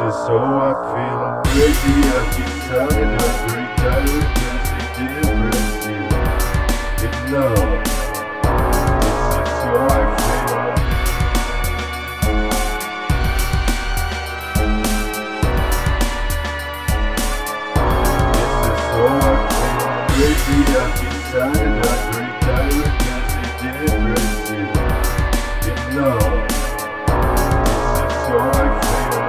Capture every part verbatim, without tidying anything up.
is so I feel crazy, I decided hungry, tired, dancing, depressing in love. This is so I feel. This is so I feel crazy, I decided hungry, tired, dancing, depressing in love. This is so I feel.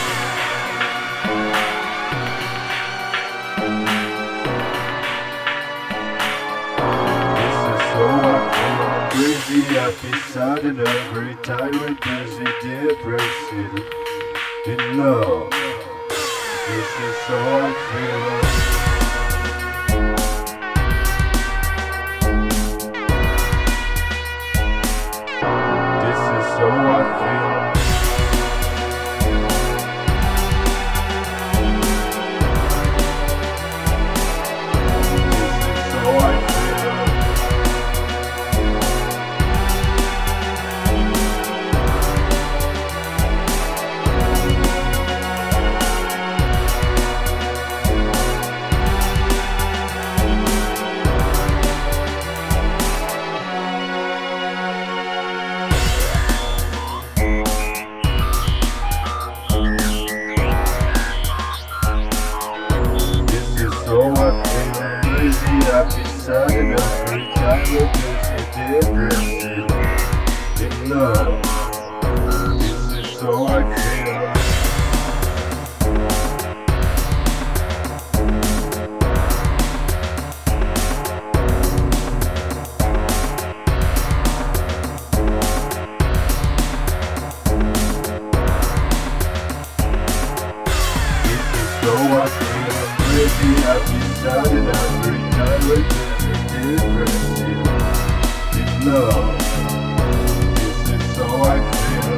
Crazy, I've decided hungry, tired, busy, depressed in love. This is so I feel. This is so I feel. This is so I feel. So I feel crazy, I've decided every time we're busy, depressed in love. This is so I feel. This is so I feel. Crazy, I've decided every time we're busy, depressed in love. This is so I feel.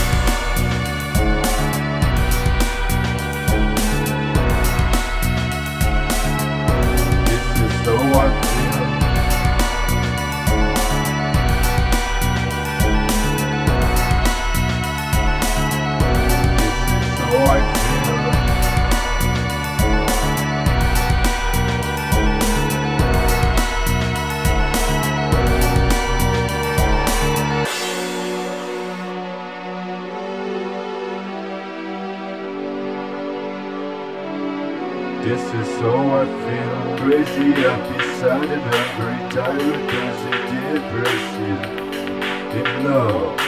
This is so I feel. This is so I feel. This is so I feel crazy, I've decided hungry, tired, busy, depressed in love.